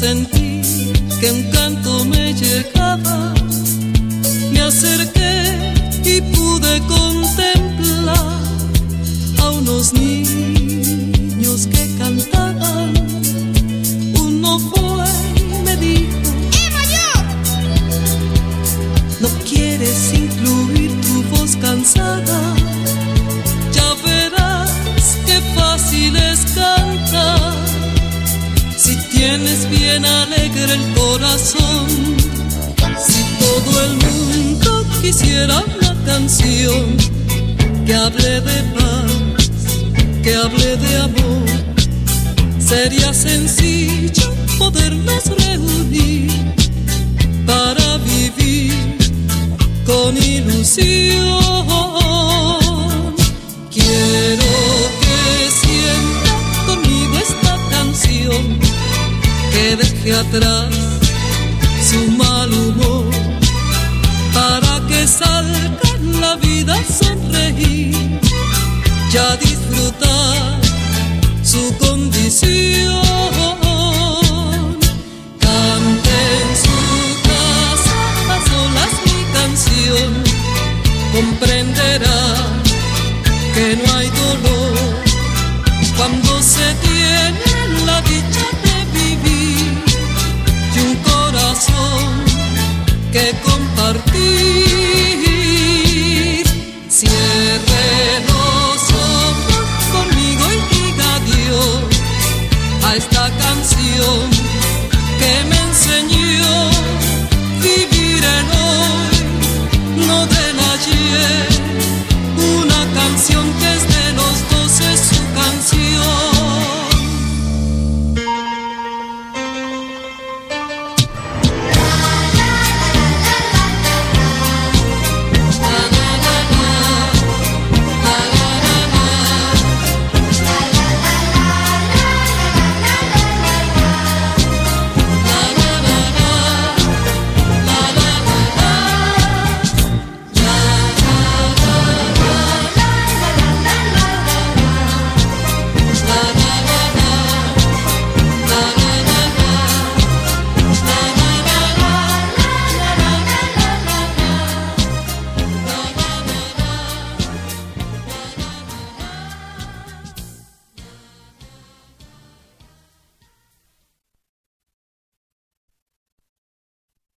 sentí que un canto me llegaba, me acerqué y pude contemplar a unos niños que cantaban. Uno fue y me dijo: ¿no quieres incluir tu voz cansada? Ya verás qué fácil es cantar si tienes bien alegre el corazón. Si todo el mundo quisiera una canción que hable de paz, que hable de amor, sería sencillo podernos reunir para vivir con ilusión. Quiero que sienta conmigo esta canción, que deje atrás su mal humor, para que salga en la vida a sonreír y a disfrutar su condición. Cante en su casa a solas mi canción, comprenderá que no hay dolor cuando se tiene la dicha de vivir y un corazón que compartir. Cierre los ojos conmigo y diga adiós a esta canción